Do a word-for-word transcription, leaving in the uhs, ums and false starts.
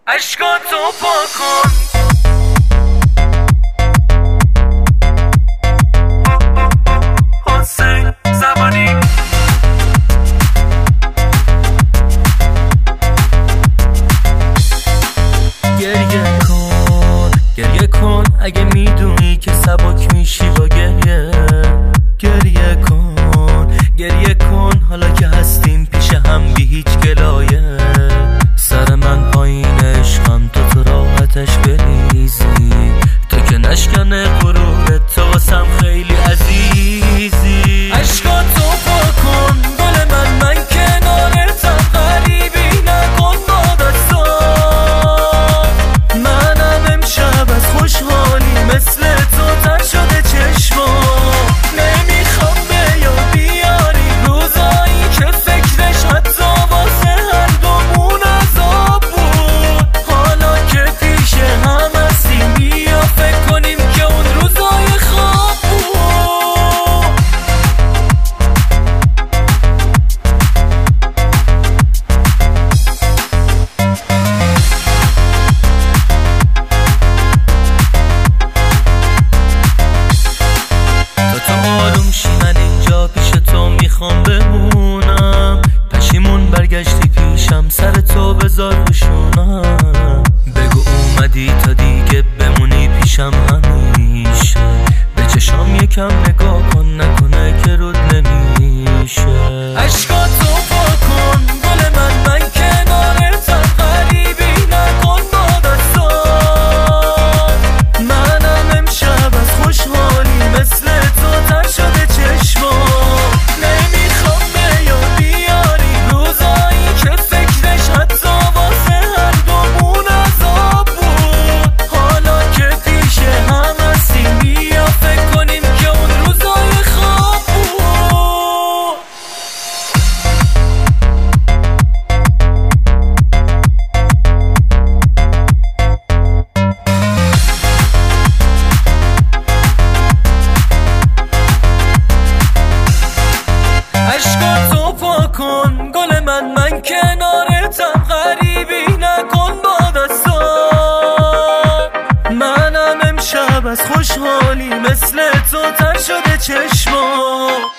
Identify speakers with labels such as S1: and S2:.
S1: اشکاتو پاک کن. حسین زمانی
S2: گریه کن، گریه کن اگه میدونی که سبک میشی با گریه. گریه کن، گریه کن حالا که هستیم پیش هم بی هیچ گلایه. سر من پایین عشقم تو تو راحتش بریزی، تو که نشکنه غرورت تو واسم خیلی عزیزی. اشکاتو پاک کن گل من، من کنارتم، غریبی نکن با دستان. منم امشب از خوشحالی مثل تو تر شده چشمام. نمیخوام بیا بیاری روزایی که فکرش حتی واسه هر دومون عذاب بود. حالا که پیش هم هستیم بیا فکر کنیم که اون روزای خواب بود. تو تو آروم شی، من اینجا پیش تو میخوام بمونم. پشیمون برگشتی پیشم، سر تو بذار روشونم. بگو اومدی تا دیگه بمونی پیشم همیشه. به چشام یکم نگاه کن، نکنه که رود نمیشه. اشکاتو پاک کن گل من، من کنارتم، غریبی نکن با دستان. منم امشب از خوشحالی مثل تو تر شده چشمام. نمیخوام بیا بیاری روزایی که فکرش حتی واسه هر دومون عذاب بود. حالا که پیش هم هستیم بیا فکر کنیم که اون روزای خواب بود. اشکاتو پاک کن گل من، من کنارتم، غریبی نکن با دستان. منم امشب از خوشحالی مثل تو تر شده چشمام.